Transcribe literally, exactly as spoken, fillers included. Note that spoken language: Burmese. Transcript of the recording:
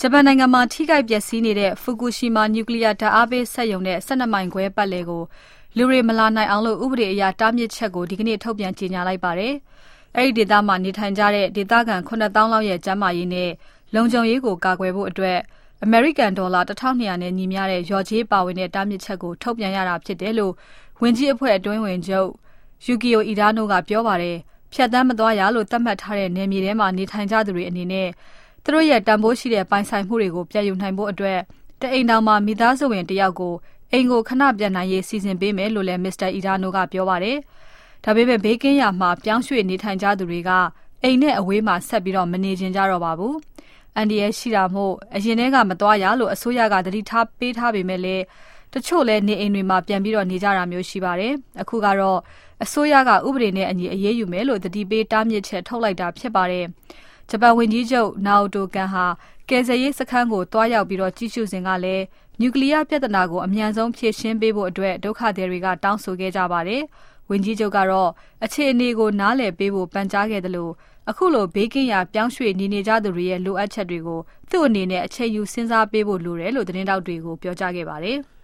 ဂျပန်နိုင်ငံမှာထိခိုက်ပျက်စီးနေတဲ့ Fukushima နျူကလ িয়ার ဓာတ်အားပေးစက်ရုံနဲ့ ၁၂ မိုင်ခွဲပတ်လည်ကိုလူတွေမလာနိုင်အောင်ဥပဒေအရတားမြစ်ချက်ကိုဒီကနေ့ထုတ်ပြန်ကြေညာလိုက်ပါတယ်။အဲဒီဒေသမှာနေထိုင်ကြတဲ့ဒေသခံ ခုနှစ်သောင်း လောက်ရဲ့ကျန်းမာရေးနဲ့လုံခြုံရေးကိုကာကွယ်ဖို့အတွက်အမေရိကန်ဒေါ်လာ တစ်ထောင်နှစ်ရာ နဲ့ညီမျှတဲ့လျော်ကြေးပါဝင်တဲ့တားမြစ်ချက်ကိုထုတ်ပြန်ရတာဖြစ်တယ်လို့ဝန်ကြီးအဖွဲ့အတွင်းဝန်ချုပ် Yukio Idano ကပြောပါတယ်။ဖြတ်သန်းမသွားရလို့သတ်မှတ်ထားတဲ့နယ်မြေထဲမှာနေထိုင်ကြသူတွေအနေနဲ့သူတို့ရဲ့တန်ဖိုးရှိတဲ့ပိုင်ဆိုင်မှုတွေကိုပြန်ယူနိုင်ဖို့အတွက်တအိမ်ထောင်မှာမိသားစုဝင်တယောက်ကိုအိမ်ကိုခဏပြန်နိုင်ရေးစီစဉ်ပေးမယ်လို့လည်း Mr. Idano ကပြောပါတယ်။ဒါပေမဲ့ဘေးကင်းရာမှာပြောင်းရွှေ့နေထိုင်ကြသူတွေကအိမ်နဲ့အဝေးမှာဆက်ပြီးတော့မနေချင်ကြတော့ပါဘူး။အန်ဒီရဲ့ရှိတာမို့အရင်ထဲကမသွားရလို့အစိုးရကသတိထားပေးထားပေမဲ့လည်းတချို့လည်းနေအိမ်တွေမှာပြန်ပြီးတော့နေကြတာမျိုးရှိပါတယ်။အခုကတော့အစိုးရကဥပဒေနဲ့အညီအရေးယူမယ်လို့သတိပေးတားမြစ်ချက်ထုတ်လိုက်တာဖြစ်ပါတယ်။ဂျပန်ဝန်ကြီးချုပ် Naoto Kan ဟာကယ်ဆယ်ရေးစခန်းကိုတွားရောက်ပြီးတော့ကြည့်ရှုစဉ်ကလည်းနျူကလ িয়ার ပြဿနာကိုအမြန်ဆုံးဖြေရှင်းပေးဖို့အတွက်ဒုက္ခသည်တွေကတောင်းဆိုခဲ့ကြပါတယ်။ဝန်ကြီးချုပ်ကတော့အခြေအနေကိုနားလည်ပေးဖို့ပန်ကြားခဲ့တယ်လို့အခုလိုဘေးကင်းရာပြောင်းရွှေ့နေနေကြသူတွေရဲ့လိုအပ်ချက်တွေကိုသူ့အနေနဲ့အချိန်ယူစဉ်းစားပေးဖို့လိုတယ်လို့သတင်းတောက်တွေကိုပြောကြားခဲ့ပါတယ်။